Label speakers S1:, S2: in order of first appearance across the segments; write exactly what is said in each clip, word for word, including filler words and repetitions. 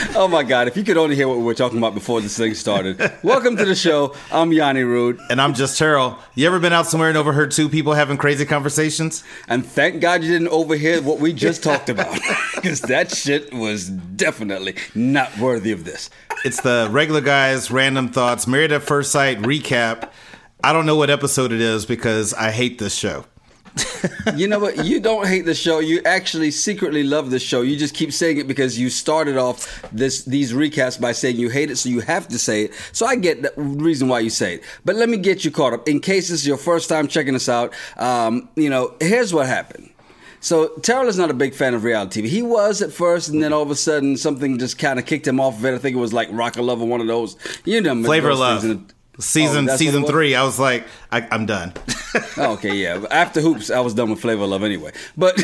S1: Oh my God, if you could only hear what we were talking about before this thing started. Welcome to the show. I'm Yanni Rude.
S2: And I'm just Terrell. You ever been out somewhere and overheard two people having crazy conversations?
S1: And thank God you didn't overhear what we just talked about. Because that shit was definitely not worthy of this.
S2: It's the Regular Guys Random Thoughts Married at First Sight recap. I don't know what episode it is because I hate this show.
S1: You know what? You don't hate the show. You actually secretly love the show. You just keep saying it because you started off this these recaps by saying you hate it, so you have to say it. So I get the reason why you say it. But let me get you caught up. In case this is your first time checking us out, um, you know, here's what happened. So Terrell is not a big fan of reality T V. He was at first, and then all of a sudden something just kind of kicked him off of it. I think it was like Rock of Love or one of those. You know,
S2: Flavor of Love. Season oh, season three, I was like, I, I'm done.
S1: Oh, okay, yeah. After Hoops, I was done with Flavor of Love anyway. But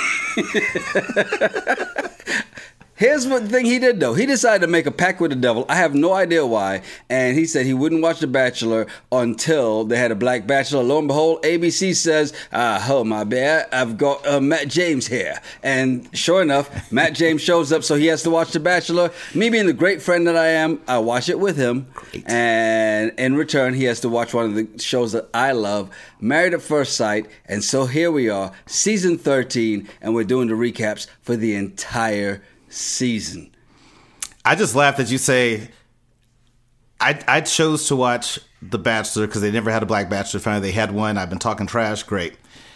S1: here's what the thing he did, though. He decided to make a pact with the devil. I have no idea why. And he said he wouldn't watch The Bachelor until they had a black bachelor. Lo and behold, A B C says, ah, oh, my bad. I've got uh, Matt James here. And sure enough, Matt James shows up, so he has to watch The Bachelor. Me being the great friend that I am, I watch it with him. Great. And in return, he has to watch one of the shows that I love, Married at First Sight. And so here we are, season thirteen, and we're doing the recaps for the entire season.
S2: I just laugh that you say I I chose to watch The Bachelor because they never had a black bachelor. Finally, they had one. I've been talking trash. Great.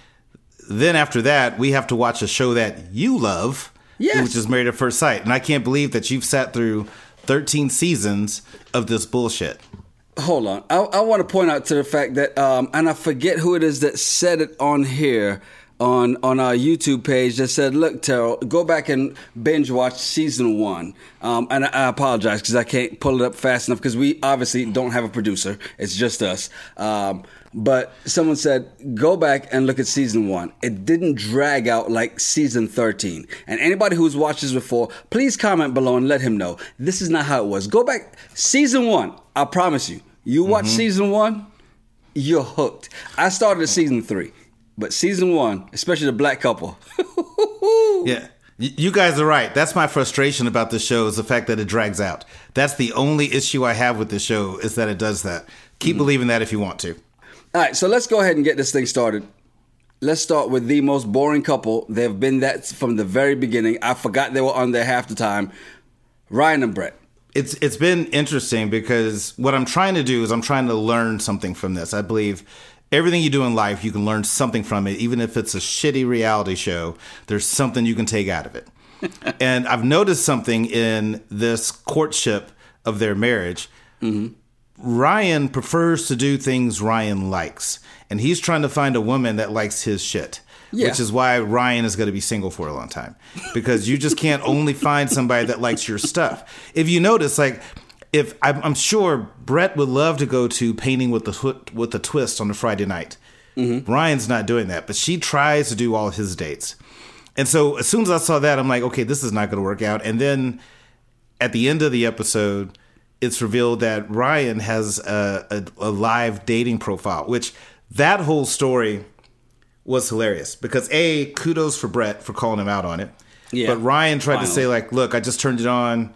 S2: Then after that, we have to watch a show that you love, yes, which is Married at First Sight. And I can't believe that you've sat through thirteen seasons of this bullshit.
S1: Hold on. I, I want to point out to the fact that, um, and I forget who it is that said it on here, on on our YouTube page, that said, look, Terrell, go back and binge watch season one. Um, and I, I apologize because I can't pull it up fast enough because we obviously don't have a producer. It's just us. Um, but someone said, go back and look at season one. It didn't drag out like season thirteen. And anybody who's watched this before, please comment below and let him know. This is not how it was. Go back. Season one, I promise you. You watch mm-hmm. season one, you're hooked. I started at season three. But season one, especially the black couple.
S2: Yeah, you guys are right. That's my frustration about the show is the fact that it drags out. That's the only issue I have with the show is that it does that. Keep mm-hmm. believing that if you want to.
S1: All right, so let's go ahead and get this thing started. Let's start with the most boring couple. They've been that from the very beginning. I forgot they were on there half the time. Ryan and Brett.
S2: It's It's been interesting because what I'm trying to do is I'm trying to learn something from this. I believe everything you do in life, you can learn something from it. Even if it's a shitty reality show, there's something you can take out of it. And I've noticed something in this courtship of their marriage. Mm-hmm. Ryan prefers to do things Ryan likes. And he's trying to find a woman that likes his shit. Yeah. Which is why Ryan is going to be single for a long time. Because you just can't only find somebody that likes your stuff. If you notice, like... If I'm, I'm sure Brett would love to go to Painting with the with the Twist on a Friday night. Mm-hmm. Ryan's not doing that, but she tries to do all his dates. And so as soon as I saw that, I'm like, okay, this is not going to work out. And then at the end of the episode, it's revealed that Ryan has a, a, a live dating profile, which that whole story was hilarious because A, kudos for Brett for calling him out on it. Yeah. But Ryan tried Finally. to say like, look, I just turned it on.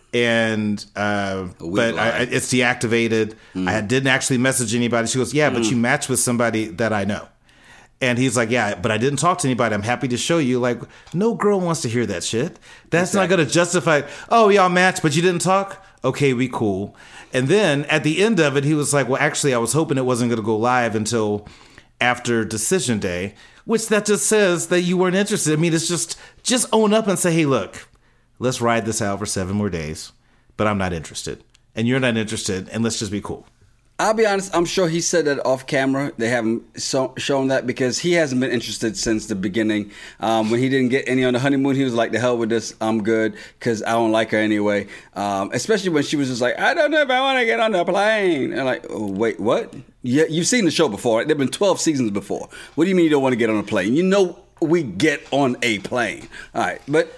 S2: And uh, but I, it's deactivated. Mm. I didn't actually message anybody. She goes, yeah, but mm. you matched with somebody that I know. And he's like, yeah, but I didn't talk to anybody. I'm happy to show you. Like, no girl wants to hear that shit. That's exactly. not going to justify, oh, y'all matched, but you didn't talk? Okay, we cool. And then at the end of it, he was like, well, actually, I was hoping it wasn't going to go live until after decision day, which that just says that you weren't interested. I mean, it's just, just own up and say, hey, look. Let's ride this out for seven more days, but I'm not interested. And you're not interested, and let's just be cool.
S1: I'll be honest, I'm sure he said that off camera. They haven't so, shown that because he hasn't been interested since the beginning. Um, when he didn't get any on the honeymoon, he was like, the hell with this, I'm good, because I don't like her anyway. Um, especially when she was just like, I don't know if I want to get on the plane. And I'm like, oh, wait, what? Yeah, you've seen the show before. There have been twelve seasons before. What do you mean you don't want to get on a plane? You know we get on a plane. All right, but...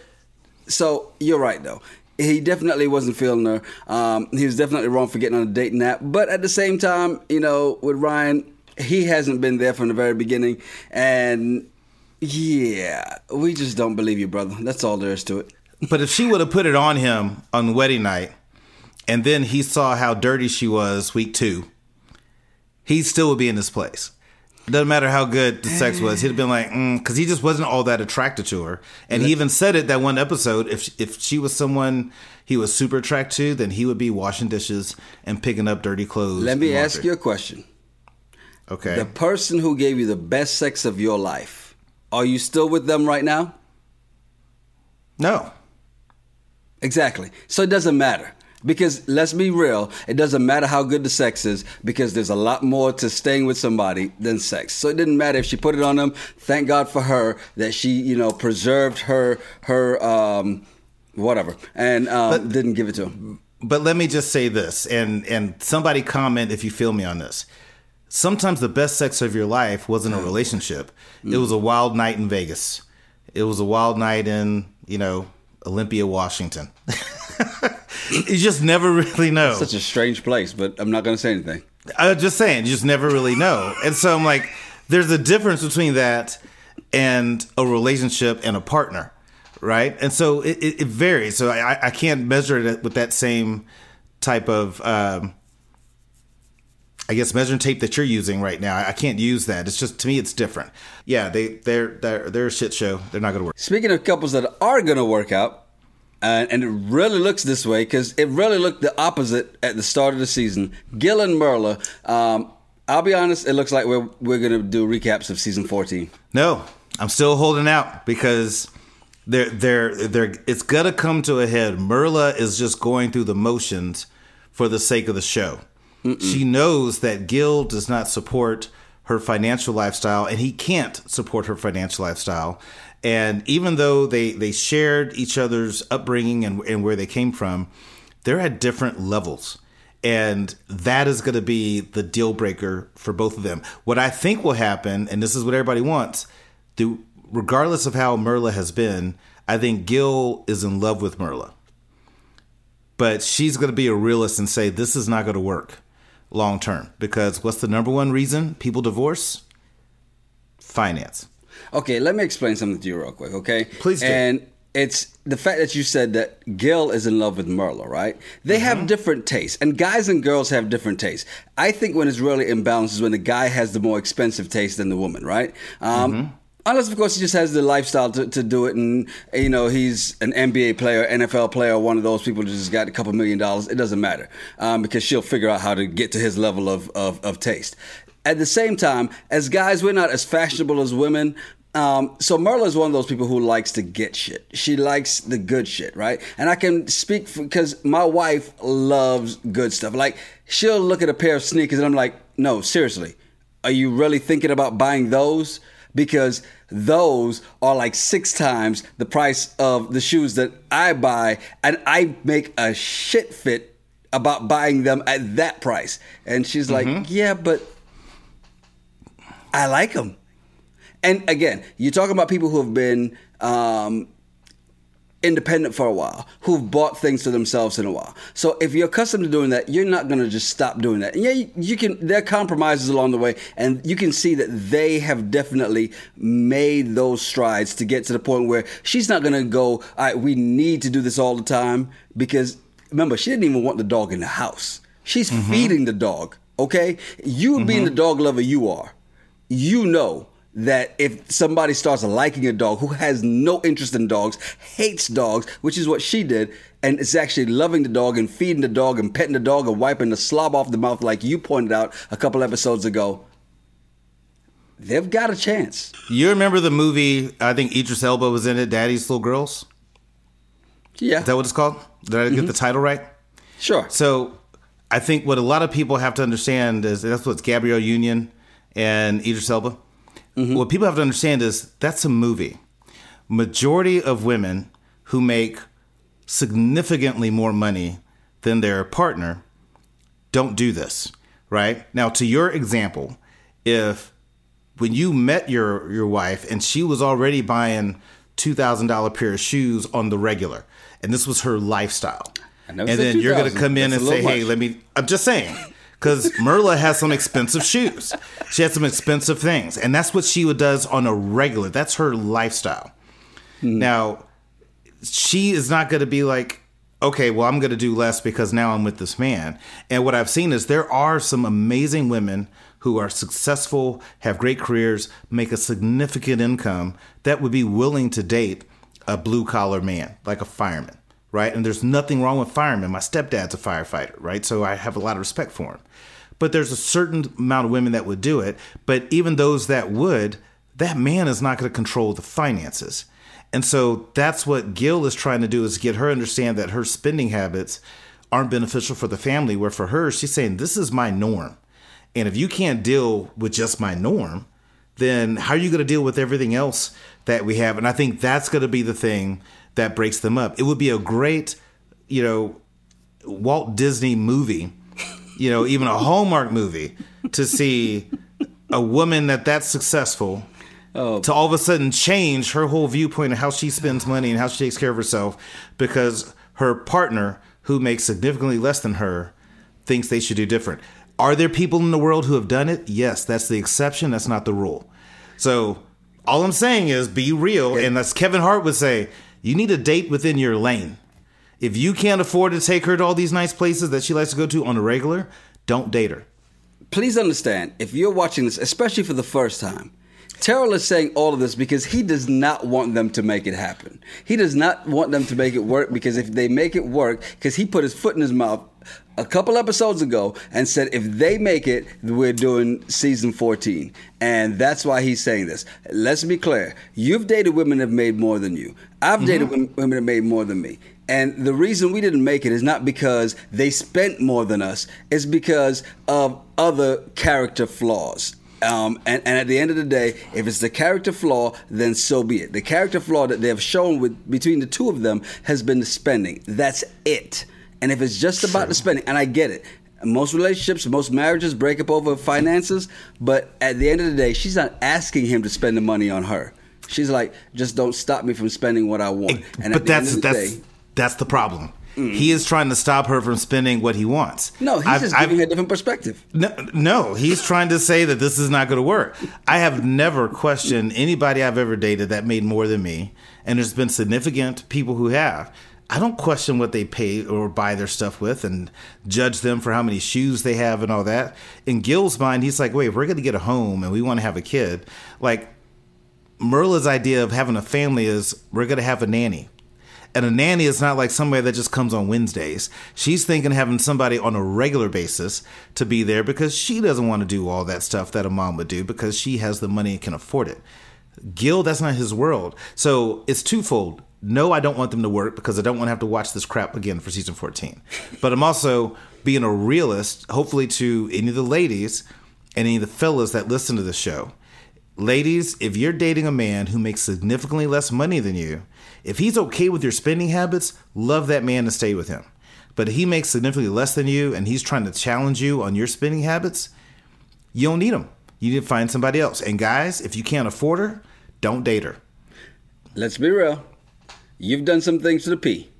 S1: So, you're right, though. He definitely wasn't feeling her. Um, he was definitely wrong for getting on a dating app. But at the same time, you know, with Ryan, he hasn't been there from the very beginning. And, yeah, we just don't believe you, brother. That's all there is to it.
S2: but if she would have put it on him on wedding night, and then he saw how dirty she was week two, he still would be in this place. It doesn't matter how good the sex was. He'd have been like, because mm, he just wasn't all that attracted to her. And he even said it that one episode. If if she was someone he was super attracted to, then he would be washing dishes and picking up dirty clothes.
S1: Let me ask you a question.
S2: Okay.
S1: The person who gave you the best sex of your life, are you still with them right now?
S2: No.
S1: Exactly. So it doesn't matter. Because let's be real, it doesn't matter how good the sex is, because there's a lot more to staying with somebody than sex. So it didn't matter if she put it on them. Thank God for her that she, you know, preserved her her um, whatever and um, but, didn't give it to him.
S2: But let me just say this, and and somebody comment if you feel me on this. Sometimes the best sex of your life wasn't a relationship. Mm. It was a wild night in Vegas. It was a wild night in, you know, Olympia, Washington. You just never really know.
S1: It's such a strange place, but I'm not going to say anything.
S2: I'm just saying, you just never really know. And so I'm like, there's a difference between that and a relationship and a partner, right? And so it, it, it varies. So I, I can't measure it with that same type of, um, I guess, measuring tape that you're using right now. I can't use that. It's just, to me, it's different. Yeah, they, they're, they're, they're a shit show. They're not going to work.
S1: Speaking of couples that are going to work out, Uh, and it really looks this way because it really looked the opposite at the start of the season. Gil and Merla, um, I'll be honest, it looks like we're we're going to do recaps of season fourteen.
S2: No, I'm still holding out because they're, they're, they're, it's going to come to a head. Merla is just going through the motions for the sake of the show. Mm-mm. She knows that Gil does not support her financial lifestyle, and he can't support her financial lifestyle. And even though they, they shared each other's upbringing and, and where they came from, they're at different levels. And that is going to be the deal breaker for both of them. What I think will happen, and this is what everybody wants, the, regardless of how Merla has been, I think Gil is in love with Merla. But she's going to be a realist and say this is not going to work long term. Because what's the number one reason people divorce? Finance.
S1: Okay, let me explain something to you real quick, okay?
S2: Please do.
S1: And it's the fact that you said that Gil is in love with Merla, right? They mm-hmm. have different tastes, and guys and girls have different tastes. I think when it's really imbalanced is when the guy has the more expensive taste than the woman, right? Um, mm-hmm. Unless, of course, he just has the lifestyle to, to do it, and, you know, he's an N B A player, N F L player, one of those people who just got a couple million dollars. It doesn't matter um, because she'll figure out how to get to his level of, of, of taste. At the same time, as guys, we're not as fashionable as women. Um, so Merla is one of those people who likes to get shit. She likes the good shit, right? And I can speak because my wife loves good stuff. Like, she'll look at a pair of sneakers and I'm like, no, seriously, are you really thinking about buying those? Because those are like six times the price of the shoes that I buy, and I make a shit fit about buying them at that price. And she's like, mm-hmm. yeah, but I like them. And again, you're talking about people who have been um, independent for a while, who've bought things to themselves in a while. So if you're accustomed to doing that, you're not going to just stop doing that. And yeah, you, you can. There are compromises along the way, and you can see that they have definitely made those strides to get to the point where she's not going to go, all right, we need to do this all the time, because remember, she didn't even want the dog in the house. She's mm-hmm. feeding the dog, okay? You mm-hmm. being the dog lover you are, you know that if somebody starts liking a dog who has no interest in dogs, hates dogs, which is what she did, and is actually loving the dog and feeding the dog and petting the dog and wiping the slob off the mouth like you pointed out a couple episodes ago, they've got a chance.
S2: You remember the movie, I think Idris Elba was in it, Daddy's Little Girls?
S1: Yeah.
S2: Is that what it's called? Did I get mm-hmm. the title right?
S1: Sure.
S2: So I think what a lot of people have to understand is that's what's Gabrielle Union and Idris Elba. Mm-hmm. What people have to understand is that's a movie. Majority of women who make significantly more money than their partner don't do this, right? Now, to your example, if when you met your, your wife and she was already buying two thousand dollars pair of shoes on the regular, and this was her lifestyle, and then you're going to come in That's and say, hey, let me, I'm just saying. Because Merla has some expensive shoes. She has some expensive things. And that's what she does on a regular. That's her lifestyle. Mm. Now, she is not going to be like, okay, well, I'm going to do less because now I'm with this man. And what I've seen is there are some amazing women who are successful, have great careers, make a significant income that would be willing to date a blue collar man, like a fireman, right? And there's nothing wrong with firemen. My stepdad's a firefighter, right? So I have a lot of respect for him. But there's a certain amount of women that would do it. But even those that would, that man is not going to control the finances. And so that's what Gil is trying to do, is get her to understand that her spending habits aren't beneficial for the family, where for her, she's saying, this is my norm. And if you can't deal with just my norm, then how are you going to deal with everything else that we have? And I think that's going to be the thing that breaks them up. It would be a great, you know, Walt Disney movie, you know, even a Hallmark movie, to see a woman that that's successful oh. to all of a sudden change her whole viewpoint of how she spends money and how she takes care of herself because her partner, who makes significantly less than her, thinks they should do different. Are there people in the world who have done it? Yes, that's the exception. That's not the rule. So all I'm saying is be real. Okay. And as Kevin Hart would say, you need a date within your lane. If you can't afford to take her to all these nice places that she likes to go to on a regular, don't date her.
S1: Please understand, if you're watching this, especially for the first time, Terrell is saying all of this because he does not want them to make it happen. He does not want them to make it work, because if they make it work, because he put his foot in his mouth a couple episodes ago and said, if they make it, we're doing season fourteen. And that's why he's saying this. Let's be clear. You've dated women that have made more than you. I've mm-hmm. dated women that have made more than me. And the reason we didn't make it is not because they spent more than us. It's because of other character flaws. Um, and, and at the end of the day, if it's the character flaw, then so be it. The character flaw that they have shown with between the two of them has been the spending. That's it. And if it's just about True. the spending, and I get it, most relationships, most marriages break up over finances, but at the end of the day, she's not asking him to spend the money on her. She's like, just don't stop me from spending what I want. And
S2: but
S1: at the
S2: that's
S1: end of the
S2: that's
S1: day,
S2: that's the problem. Mm. He is trying to stop her from spending what he wants.
S1: No, he's I've, just giving I've, a different perspective.
S2: No, no, he's trying to say that this is not going to work. I have never questioned anybody I've ever dated that made more than me, and there's been significant people who have. I don't question what they pay or buy their stuff with and judge them for how many shoes they have and all that. In Gil's mind, he's like, wait, if we're going to get a home and we want to have a kid, like Merla's idea of having a family is we're going to have a nanny. And a nanny is not like somebody that just comes on Wednesdays. She's thinking of having somebody on a regular basis to be there because she doesn't want to do all that stuff that a mom would do because she has the money and can afford it. Gil, that's not his world. So it's twofold. No, I don't want them to work because I don't want to have to watch this crap again for season fourteen. But I'm also being a realist, hopefully to any of the ladies and any of the fellas that listen to the show. Ladies, if you're dating a man who makes significantly less money than you, if he's okay with your spending habits, love that man and stay with him. But if he makes significantly less than you and he's trying to challenge you on your spending habits, you don't need him. You need to find somebody else. And guys, if you can't afford her, don't date her.
S1: Let's be real. You've done some things to the P,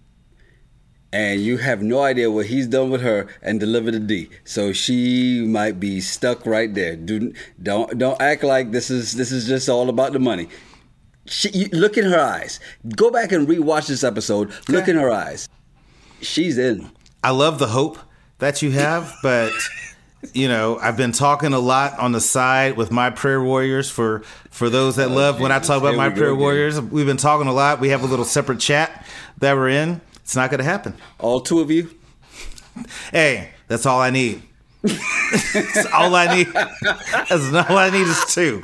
S1: and you have no idea what he's done with her and delivered a D. So she might be stuck right there. Do, don't don't act like this is this is just all about the money. She, you, look in her eyes. Go back and rewatch this episode. Okay. Look in her eyes. She's in.
S2: I love the hope that you have, but you know, I've been talking a lot on the side with my prayer warriors for, for those that oh, love Jesus. When I talk about my prayer again. warriors. We've been talking a lot. We have a little separate chat that we're in. It's not going to happen.
S1: All two of you?
S2: Hey, that's all I need. That's all I need. That's all I need is two.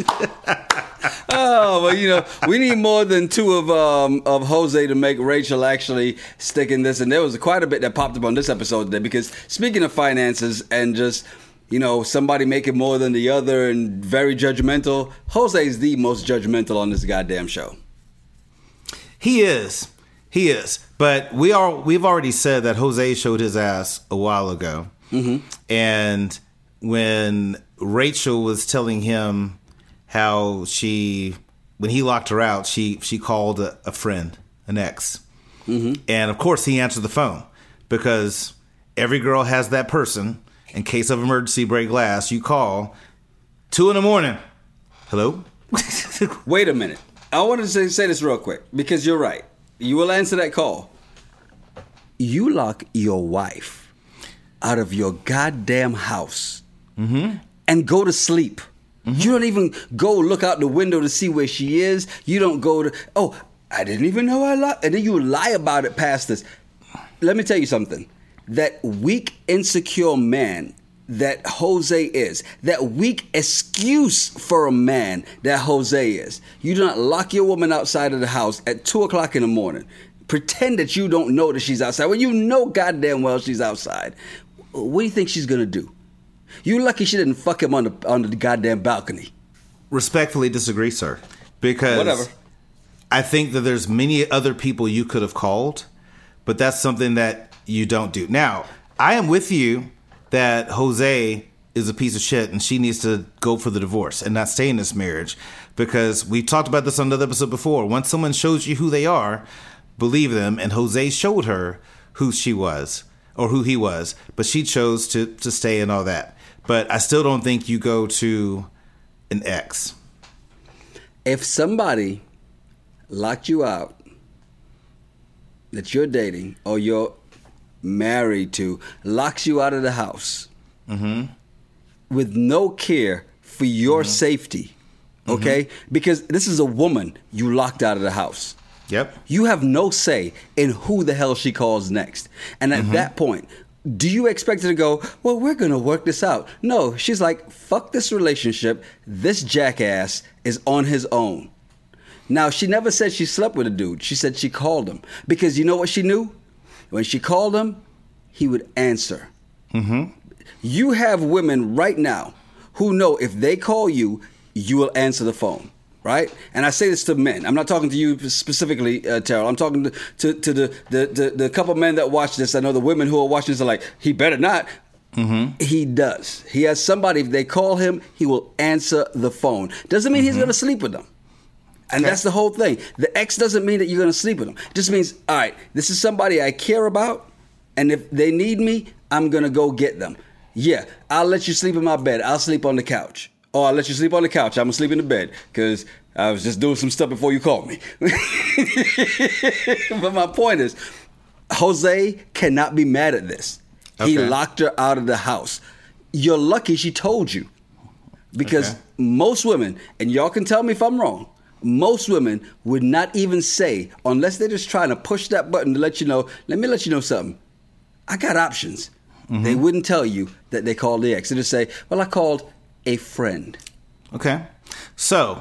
S1: Oh, well, you know, we need more than two of um, of Jose to make Rachel actually stick in this. And there was quite a bit that popped up on this episode today because speaking of finances and just, you know, somebody making more than the other and very judgmental, Jose is the most judgmental on this goddamn show.
S2: He is. He is. But we are, we've already said that Jose showed his ass a while ago. Mm-hmm. And when Rachel was telling him how she, when he locked her out, she she called a, a friend, an ex. Mm-hmm. And of course he answered the phone because every girl has that person. In case of emergency, break glass, you call two in the morning. Hello?
S1: Wait a minute. I wanted to say, say this real quick because you're right. You will answer that call. You lock your wife out of your goddamn house mm-hmm. and go to sleep. Mm-hmm. You don't even go look out the window to see where she is. You don't go to, oh, I didn't even know I lied. And then you lie about it past this. Let me tell you something. That weak, insecure man that Jose is, that weak excuse for a man that Jose is. You do not lock your woman outside of the house at two o'clock in the morning. Pretend that you don't know that she's outside. Well, you know goddamn well she's outside. What do you think she's going to do? You lucky she didn't fuck him on the on the goddamn balcony.
S2: Respectfully disagree, sir. Because
S1: Whatever.
S2: I think that there's many other people you could have called, but that's something that you don't do. Now, I am with you that Jose is a piece of shit and she needs to go for the divorce and not stay in this marriage, because we've talked about this on another episode before. Once someone shows you who they are, believe them, and Jose showed her who she was or who he was, but she chose to, to stay and all that. But I still don't think you go to an ex.
S1: If somebody locked you out that you're dating or you're married to, locks you out of the house mm-hmm. with no care for your mm-hmm. safety, okay? Mm-hmm. Because this is a woman you locked out of the house.
S2: Yep.
S1: You have no say in who the hell she calls next. And at mm-hmm. that point, do you expect her to go, well, we're going to work this out? No, she's like, fuck this relationship. This jackass is on his own. Now, she never said she slept with a dude. She said she called him. Because you know what she knew? When she called him, he would answer. Mm-hmm. You have women right now who know if they call you, you will answer the phone. Right? And I say this to men. I'm not talking to you specifically, uh, Terrell. I'm talking to, to, to the, the, the, the couple men that watch this. I know the women who are watching this are like, he better not. Mm-hmm. He does. He has somebody, if they call him, he will answer the phone. Doesn't mean mm-hmm. he's going to sleep with them. And okay. that's the whole thing. The ex doesn't mean that you're going to sleep with them. It just means, all right, this is somebody I care about, and if they need me, I'm going to go get them. Yeah, I'll let you sleep in my bed. I'll sleep on the couch. Oh, I'll let you sleep on the couch. I'm going to sleep in the bed because I was just doing some stuff before you called me. But my point is, Jose cannot be mad at this. Okay. He locked her out of the house. You're lucky she told you. Because okay. most women, and y'all can tell me if I'm wrong, most women would not even say, unless they're just trying to push that button to let you know, let me let you know something. I got options. Mm-hmm. They wouldn't tell you that they called the ex. They just say, well, I called a friend.
S2: Okay. So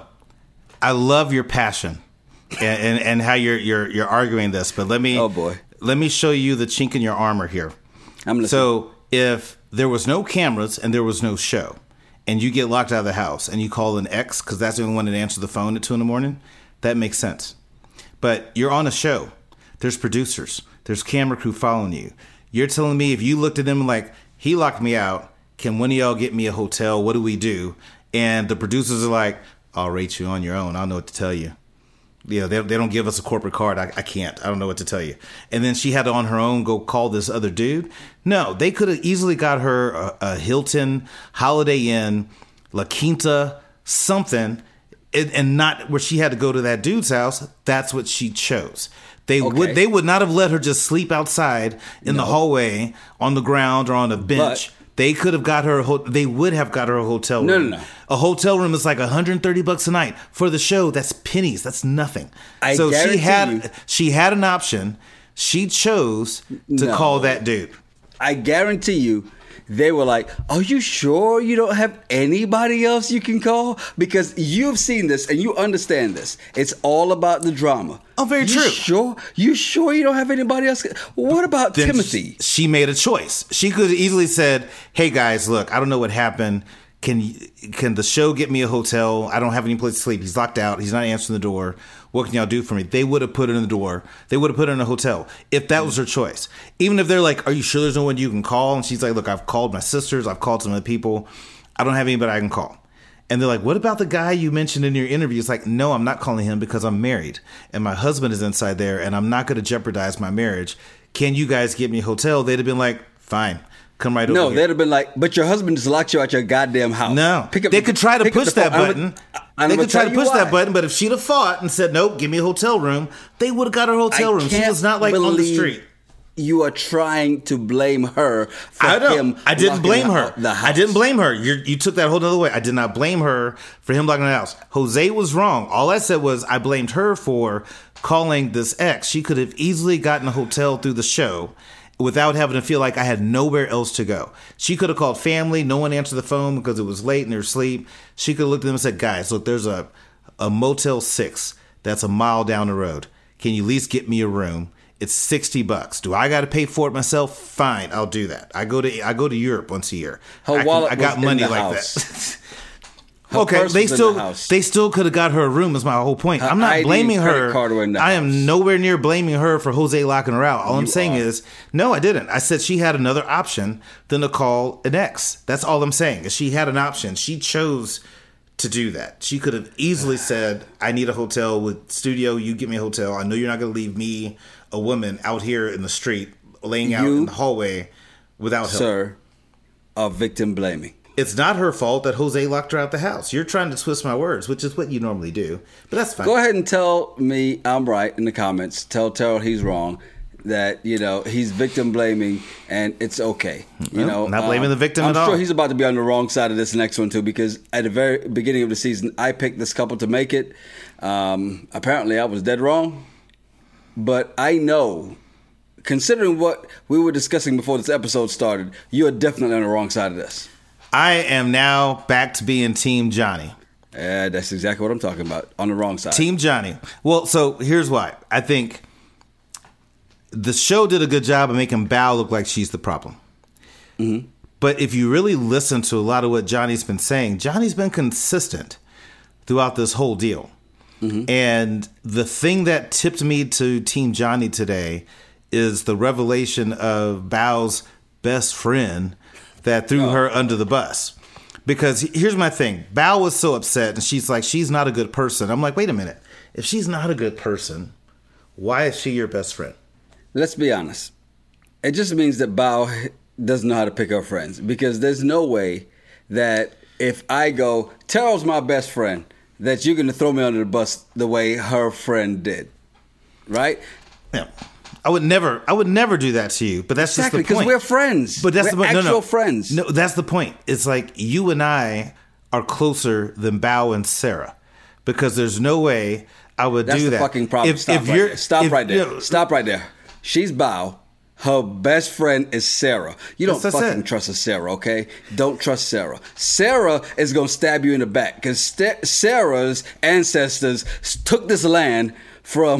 S2: I love your passion and, and, and how you're you're you're arguing this, but let me
S1: oh boy.
S2: let me show you the chink in your armor here.
S1: I'm listening.
S2: So if there was no cameras and there was no show, and you get locked out of the house and you call an ex because that's the only one that answers the phone at two in the morning, that makes sense. But you're on a show. There's producers. There's camera crew following you. You're telling me if you looked at them like, he locked me out, can one of y'all get me a hotel? What do we do? And the producers are like, I'll rate you on your own. I don't know what to tell you. You know, they, they don't give us a corporate card. I, I can't. I don't know what to tell you. And then she had to on her own go call this other dude. No, they could have easily got her a, a Hilton, Holiday Inn, La Quinta, something, and, and not where she had to go to that dude's house. That's what she chose. They okay. would they would not have let her just sleep outside in no. the hallway, on the ground, or on a bench. But they could have got her. A ho- they would have got her a hotel room.
S1: No, no, no.
S2: A hotel room is like one hundred thirty bucks a night for the show. That's pennies. That's nothing.
S1: I
S2: so she had
S1: you,
S2: she had an option. She chose to
S1: no.
S2: call that dude.
S1: I guarantee you, they were like, "Are you sure you don't have anybody else you can call?" Because you've seen this and you understand this. It's all about the drama.
S2: Oh, very
S1: you
S2: true.
S1: Sure? You sure you don't have anybody else? What about
S2: then
S1: Timothy?
S2: She made a choice. She could have easily said, "Hey guys, look, I don't know what happened. Can can the show get me a hotel? I don't have any place to sleep. He's locked out. He's not answering the door. What can y'all do for me?" They would have put her in the door. They would have put her in a hotel if that was her choice. Even if they're like, "Are you sure there's no one you can call?" And she's like, "Look, I've called my sisters. I've called some other people. I don't have anybody I can call." And they're like, "What about the guy you mentioned in your interview?" It's like, "No, I'm not calling him because I'm married and my husband is inside there and I'm not going to jeopardize my marriage. Can you guys get me a hotel?" They'd have been like, "Fine. Come right
S1: no,
S2: over here."
S1: No, they'd have been like, "But your husband just locked you out your goddamn house."
S2: No.
S1: Pick up
S2: they
S1: the,
S2: could try to push that button.
S1: I'm
S2: they
S1: gonna
S2: could try
S1: tell
S2: to
S1: you
S2: push
S1: why.
S2: that button, but if she'd have fought and said, nope, give me a hotel room, they would have got her a hotel
S1: I
S2: room. She
S1: can't
S2: was not like on the
S1: believe
S2: street.
S1: You are trying to blame her for
S2: I know.
S1: him.
S2: I didn't
S1: locking
S2: blame
S1: the-
S2: her.
S1: The house.
S2: I didn't blame her. You're, you took that whole other way. I did not blame her for him locking the house. Jose was wrong. All I said was I blamed her for calling this ex. She could have easily gotten a hotel through the show without having to feel like I had nowhere else to go. She could have called family. No one answered the phone because it was late and they were asleep. She could have looked at them and said, guys, look, there's a, a Motel six that's a mile down the road. Can you at least get me a room? It's sixty bucks. Do I got to pay for it myself? Fine, I'll do that. I go to I go to Europe once a year.
S1: Her
S2: I, can,
S1: wallet
S2: I got
S1: was in
S2: money
S1: the
S2: like
S1: house.
S2: that. Okay,
S1: purse
S2: they
S1: was in
S2: still
S1: the house.
S2: they still could have got her a room. Is my whole point.
S1: Her
S2: I'm not
S1: I D and
S2: blaming
S1: credit
S2: her.
S1: card were in the
S2: I am
S1: house.
S2: nowhere near blaming her for Jose locking her out. All I'm
S1: You
S2: saying
S1: are.
S2: is no, I didn't. I said she had another option than to call an ex. That's all I'm saying. Is she had an option. She chose to do that. She could have easily said, I need a hotel with studio. You get me a hotel. I know you're not going to leave me, a woman, out here in the street, laying out
S1: You,
S2: in the hallway without help.
S1: Sir, are victim blaming.
S2: It's not her fault that Jose locked her out the house. You're trying to twist my words, which is what you normally do. But that's fine.
S1: Go ahead and tell me I'm right in the comments. Tell Terrell he's wrong. That, you know, he's victim blaming and it's okay. You
S2: Well,
S1: know,
S2: not blaming
S1: um,
S2: the victim
S1: I'm
S2: at
S1: sure
S2: all.
S1: he's about to be on the wrong side of this next one too, because at the very beginning of the season, I picked this couple to make it. Um, apparently, I was dead wrong, but I know, considering what we were discussing before this episode started, you are definitely on the wrong side of this.
S2: I am now back to being Team Johnny.
S1: Yeah, that's exactly what I'm talking about. On the wrong side.
S2: Team Johnny. Well, so here's why. I think the show did a good job of making Bao look like she's the problem.
S1: Mm-hmm.
S2: But if you really listen to a lot of what Johnny's been saying, Johnny's been consistent throughout this whole deal. Mm-hmm. And the thing that tipped me to Team Johnny today is the revelation of Bao's best friend that threw oh. her under the bus. Because here's my thing. Bao was so upset and she's like, she's not a good person. I'm like, wait a minute. If she's not a good person, why is she your best friend?
S1: Let's be honest. It just means that Bao doesn't know how to pick her friends, because there's no way that if I go, Terrell's my best friend, that you're going to throw me under the bus the way her friend did. Right?
S2: Yeah. I would never I would never do that to you, but that's
S1: exactly,
S2: just the point.
S1: Because we're friends.
S2: But that's
S1: we're
S2: the, no,
S1: actual
S2: no.
S1: friends.
S2: No, that's the point. It's like you and I are closer than Bao and Sarah, because there's no way I would
S1: that's
S2: do
S1: the
S2: that.
S1: fucking problem.
S2: If,
S1: Stop,
S2: if
S1: right,
S2: you're,
S1: there. Stop
S2: if,
S1: right there.
S2: You know,
S1: Stop right there. She's Bao. Her best friend is Sarah. You don't
S2: That's- that's
S1: fucking
S2: it.
S1: trust a Sarah, okay? Don't trust Sarah. Sarah is going to stab you in the back, because St- Sarah's ancestors took this land from...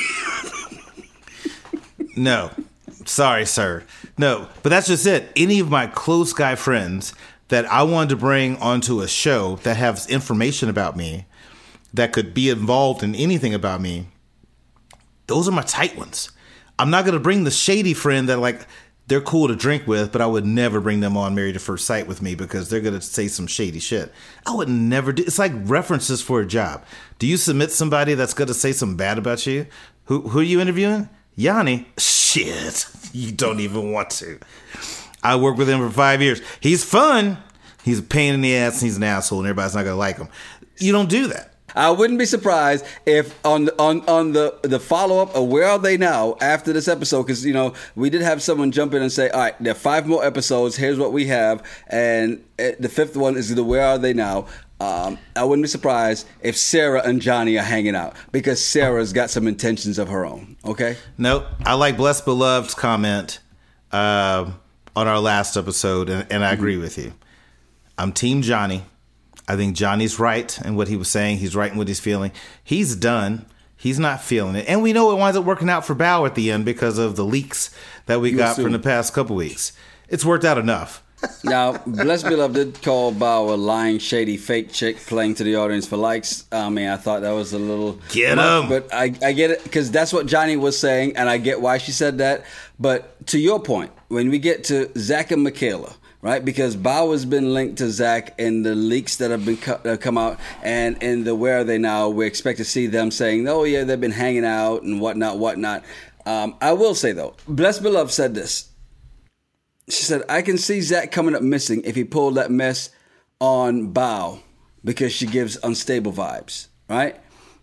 S2: No. Sorry, sir. No, but that's just it. Any of my close guy friends that I wanted to bring onto a show that has information about me, that could be involved in anything about me, those are my tight ones. I'm not going to bring the shady friend that, like, they're cool to drink with, but I would never bring them on Married at First Sight with me because they're going to say some shady shit. I would never do. It's like references for a job. Do you submit somebody that's going to say something bad about you? Who who are you interviewing? Yanni. Shit. You don't even want to. I worked with him for five years. He's fun. He's a pain in the ass and he's an asshole and everybody's not going to like him. You don't do that.
S1: I wouldn't be surprised if on on on the the follow up of Where Are They Now after this episode, because you know we did have someone jump in and say, all right, there are five more episodes. Here's what we have, and the fifth one is the Where Are They Now. Um, I wouldn't be surprised if Sarah and Johnny are hanging out, because Sarah's got some intentions of her own. Okay.
S2: Nope. I like Blessed Beloved's comment uh, on our last episode, and, and I agree mm-hmm. with you. I'm Team Johnny. I think Johnny's right in what he was saying. He's right in what he's feeling. He's done. He's not feeling it. And we know it winds up working out for Bao at the end because of the leaks that we
S1: You
S2: got
S1: assume.
S2: from the past couple weeks. It's worked out enough.
S1: Now, Blessed Beloved did call Bao a lying, shady, fake chick playing to the audience for likes. I mean, I thought that was a little...
S2: Get
S1: much,
S2: him!
S1: But I, I get it, because that's what Johnny was saying, and I get why she said that. But to your point, when we get to Zach and Michaela, right? Because Bao has been linked to Zach in the leaks that have been co- uh, come out, and in the Where Are They Now, we expect to see them saying, oh, yeah, they've been hanging out and whatnot, whatnot. Um, I will say, though, Blessed Beloved said this. She said, I can see Zach coming up missing if he pulled that mess on Bao because she gives unstable vibes, right?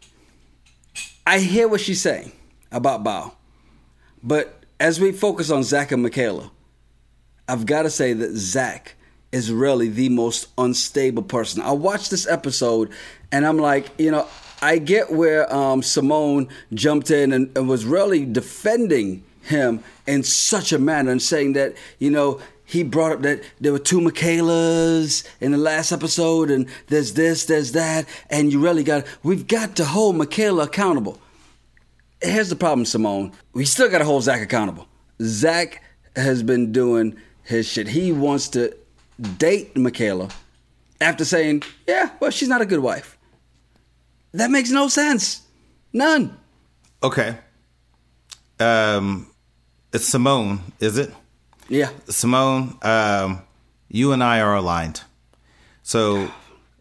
S1: I hear what she's saying about Bao. But as we focus on Zach and Michaela, I've got to say that Zach is really the most unstable person. I watched this episode and I'm like, you know, I get where um, Simone jumped in and, and was really defending him in such a manner and saying that, you know, he brought up that there were two Michaelas in the last episode and there's this, there's that, and you really got, we've got to hold Michaela accountable. Here's the problem, Simone. We still got to hold Zach accountable. Zach has been doing his shit. He wants to date Michaela after saying, yeah, well, she's not a good wife. That makes no sense. None.
S2: Okay. Um, it's Simone, is it?
S1: Yeah.
S2: Simone, um, you and I are aligned. So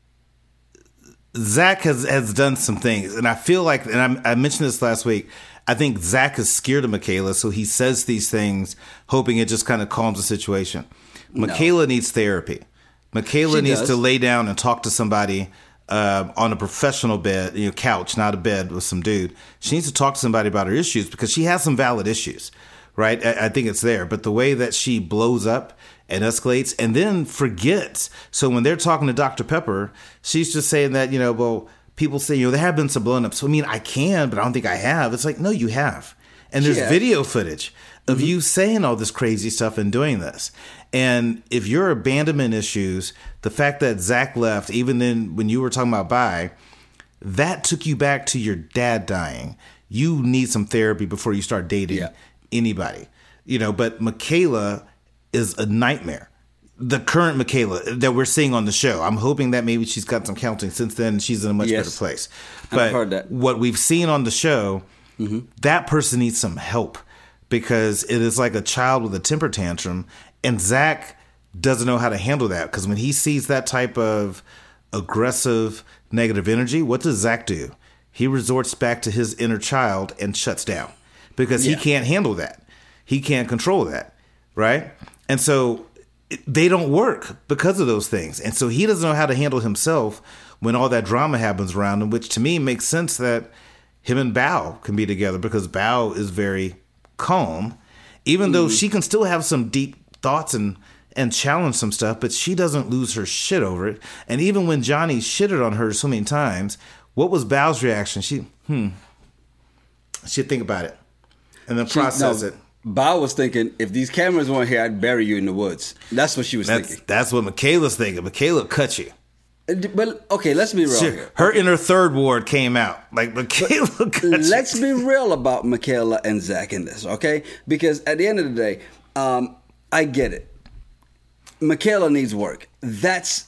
S2: Zach has, has done some things, and I feel like, and I, I mentioned this last week, I think Zach is scared of Michaela, so he says these things, hoping it just kind of calms the situation. No. Michaela needs therapy. Michaela she needs does. to lay down and talk to somebody uh, on a professional bed, you know, couch, not a bed with some dude. She needs to talk to somebody about her issues because she has some valid issues, right? I, I think it's there. But the way that she blows up and escalates and then forgets. So when they're talking to Doctor Pepper, she's just saying that, you know, well, people say, you know, there have been some blown ups. So, I mean, I can, but I don't think I have. It's like, no, you have. And there's yeah. video footage of mm-hmm. you saying all this crazy stuff and doing this. And if your abandonment issues, the fact that Zach left, even then when you were talking about Bai, that took you back to your dad dying. You need some therapy before you start dating yeah. anybody. You know, but Michaela is a nightmare. The current Michaela that we're seeing on the show. I'm hoping that maybe she's got some counseling since then. She's in a much yes. better place. But
S1: I've heard that.
S2: What we've seen on the show, mm-hmm. that person needs some help because it is like a child with a temper tantrum. And Zach doesn't know how to handle that because when he sees that type of aggressive, negative energy, what does Zach do? He resorts back to his inner child and shuts down because yeah. he can't handle that. He can't control that, right? And so they don't work because of those things. And so he doesn't know how to handle himself when all that drama happens around him, which to me makes sense that him and Bao can be together because Bao is very calm, even mm. though she can still have some deep thoughts and, and challenge some stuff, but she doesn't lose her shit over it. And even when Johnny shitted on her so many times, what was Bao's reaction? She, hmm, she'd think about it and then she, process no. it.
S1: Bao was thinking, if these cameras weren't here, I'd bury you in the woods. That's what she was
S2: that's,
S1: thinking.
S2: That's what Michaela's thinking. Michaela cut you.
S1: But, okay, let's be real she, here.
S2: Her inner third ward came out. Like, Michaela but cut
S1: Let's
S2: you.
S1: be real about Michaela and Zach in this, okay? Because at the end of the day, um, I get it. Michaela needs work. That's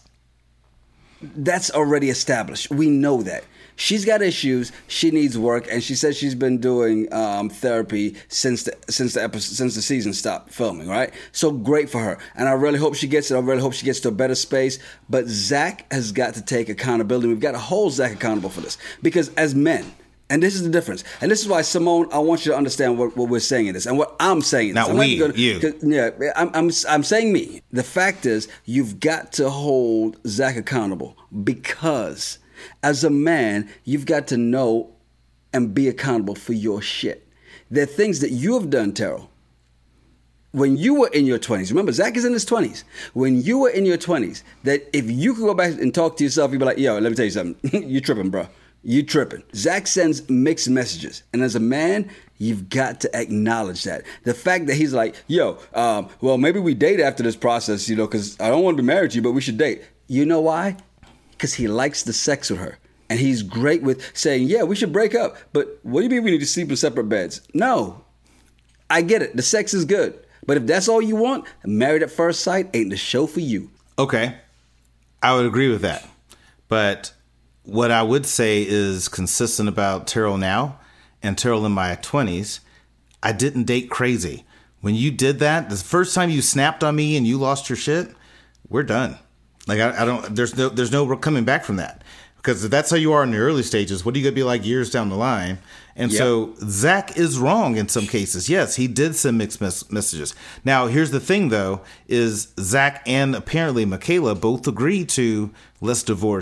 S1: that's already established. We know that. She's got issues. She needs work, and she says she's been doing um, therapy since the since the episode, since the season stopped filming. Right, so great for her, and I really hope she gets it. I really hope she gets to a better space. But Zach has got to take accountability. We've got to hold Zach accountable for this because as men, and this is the difference, and this is why Simone, I want you to understand what, what we're saying in this, and what I'm saying. In this.
S2: Not
S1: I'm
S2: we,
S1: not gonna,
S2: you.
S1: Yeah, I'm, I'm I'm saying me. The fact is, you've got to hold Zach accountable because, as a man, you've got to know and be accountable for your shit. There are things that you have done, Terrell, when you were in your twenties. Remember, Zach is in his twenties. When you were in your twenties, that if you could go back and talk to yourself, you'd be like, yo, let me tell you something. You tripping, bro. You tripping. Zach sends mixed messages. And as a man, you've got to acknowledge that. The fact that he's like, yo, um, well, maybe we date after this process, you know, because I don't want to be married to you, but we should date. You know why? Because he likes the sex with her. And he's great with saying, yeah, we should break up. But what do you mean we need to sleep in separate beds? No. I get it. The sex is good. But if that's all you want, Married at First Sight ain't the show for you.
S2: Okay. I would agree with that. But what I would say is consistent about Terrell now and Terrell in my twenties, I didn't date crazy. When you did that, the first time you snapped on me and you lost your shit, we're done. Like, I, I don't, there's no, there's no coming back from that. Because if that's how you are in the early stages, what are you going to be like years down the line? And yep. so Zach is wrong in some cases. Yes, he did send mixed mes- messages. Now, here's the thing, though, is Zach and apparently Michaela both agree to let's divorce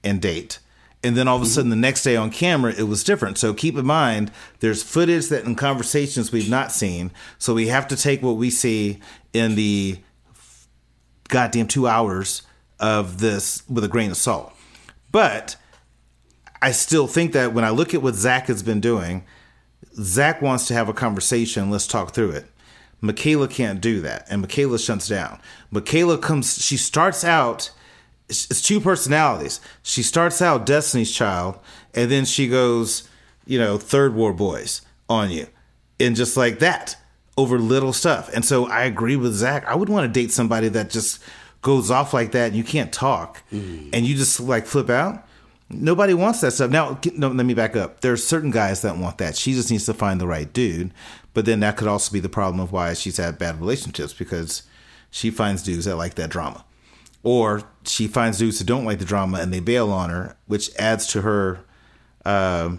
S2: and date. And then all of a sudden, the next day on camera, it was different. So keep in mind, there's footage that in conversations we've not seen. So we have to take what we see in the goddamn two hours of this with a grain of salt. But I still think that when I look at what Zach has been doing, Zach wants to have a conversation. Let's talk through it. Michaela can't do that. And Michaela shuts down. Michaela comes, she starts out, it's two personalities. She starts out Destiny's Child, and then she goes, you know, Third War Boys on you. And just like that, over little stuff. And so I agree with Zach. I would want to date somebody that just goes off like that and you can't talk. Mm. And you just like flip out. Nobody wants that stuff. Now, no, let me back up. There are certain guys that want that. She just needs to find the right dude. But then that could also be the problem of why she's had bad relationships, because she finds dudes that like that drama. Or she finds dudes who don't like the drama and they bail on her, which adds to her, um,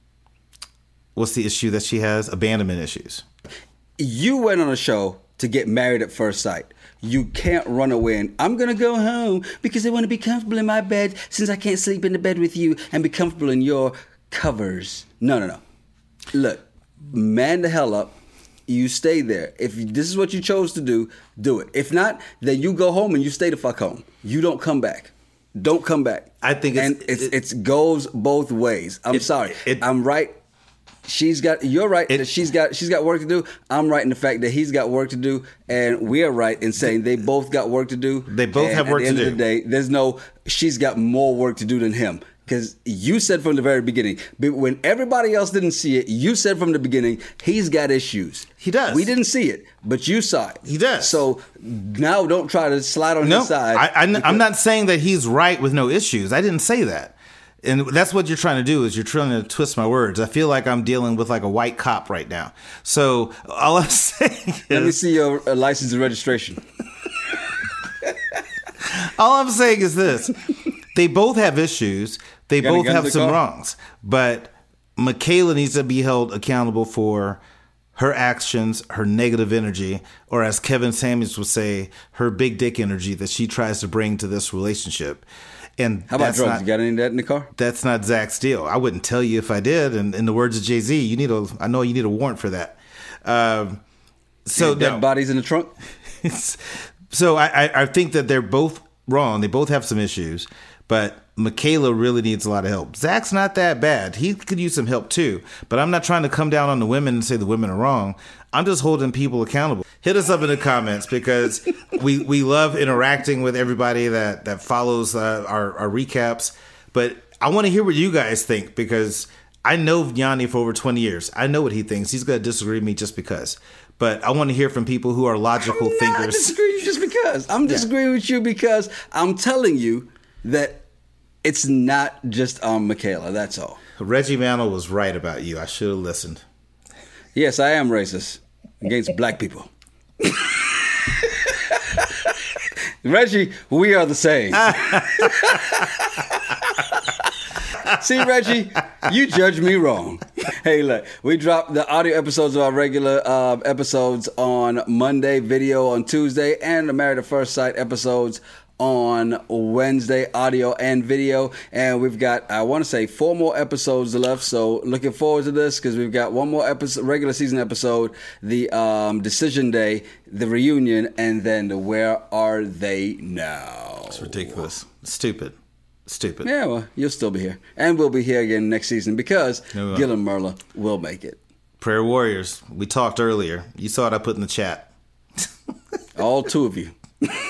S2: what's the issue that she has? Abandonment issues.
S1: You went on a show to get married at first sight. You can't run away and I'm going to go home because I want to be comfortable in my bed since I can't sleep in the bed with you and be comfortable in your covers. No, no, no. Look, man the hell up. You stay there. If this is what you chose to do, do it. If not, then you go home and you stay the fuck home. You don't come back. Don't come back.
S2: I think it's,
S1: and it's,
S2: it,
S1: it's goes both ways. I'm
S2: it,
S1: sorry.
S2: It,
S1: I'm right. She's got. You're right
S2: it,
S1: that she's got. She's got work to do. I'm right in the fact that he's got work to do, and we're right in saying they both got work to do.
S2: They both
S1: and
S2: have work to do.
S1: At the end of the day, there's no. She's got more work to do than him. Because you said from the very beginning, but when everybody else didn't see it, you said from the beginning, he's got issues.
S2: He does.
S1: We didn't see it, but you saw it.
S2: He does.
S1: So now don't try to slide on
S2: no,
S1: his side.
S2: I, I, I'm not saying that he's right with no issues. I didn't say that. And that's what you're trying to do, is you're trying to twist my words. I feel like I'm dealing with like a white cop right now. So all I'm saying is...
S1: Let me see your uh, license and registration.
S2: All I'm saying is this. They both have issues. They both have some car? wrongs. But Michaela needs to be held accountable for her actions, her negative energy, or as Kevin Samuels would say, her big dick energy that she tries to bring to this relationship. And
S1: how about drugs?
S2: Not,
S1: you got any of that in the car?
S2: That's not Zach's deal. I wouldn't tell you if I did. And in the words of Jay-Z, you need a. I know you need a warrant for that. Um, so
S1: dead
S2: no.
S1: bodies in the trunk.
S2: So I, I, I think that they're both wrong. They both have some issues, but Michaela really needs a lot of help. Zach's not that bad. He could use some help too. But I'm not trying to come down on the women and say the women are wrong. I'm just holding people accountable. Hit us up in the comments, because we, we love interacting with everybody that, that follows uh, our, our recaps. But I want to hear what you guys think, because I know Yanni for over twenty years. I know what he thinks. He's going to disagree with me just because. But I want to hear from people who are logical
S1: I'm
S2: thinkers.
S1: not disagreeing with you just because. I'm disagreeing yeah. with you because I'm telling you that it's not just on Michaela. That's all.
S2: Reggie Mantle was right about you. I should have listened.
S1: Yes, I am racist against black people. Reggie, we are the same. See, Reggie, you judge me wrong. Hey, look, we drop the audio episodes of our regular uh, episodes on Monday, video on Tuesday, and the Married at First Sight episodes on Wednesday, audio and video. And we've got, I want to say, four more episodes left. So looking forward to this, because we've got one more episode, regular season episode, the um, Decision Day, the reunion, and then the Where Are They Now?
S2: It's ridiculous. Stupid. Stupid.
S1: Yeah, well, you'll still be here. And we'll be here again next season, because no, Gil and Merla will make it.
S2: Prayer Warriors. We talked earlier. You saw what I put in the chat.
S1: All two of you.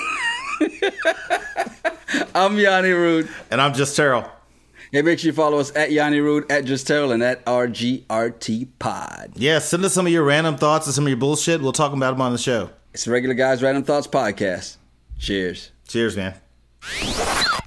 S1: I'm Yanni Rude.
S2: And I'm Just Terrell.
S1: Hey, make sure you follow us at Yanni Rude, at Just Terrell, and at R G R T Pod.
S2: Yeah, send us some of your random thoughts and some of your bullshit. We'll talk about them on the show.
S1: It's the Regular Guys Random Thoughts Podcast. Cheers.
S2: Cheers, man.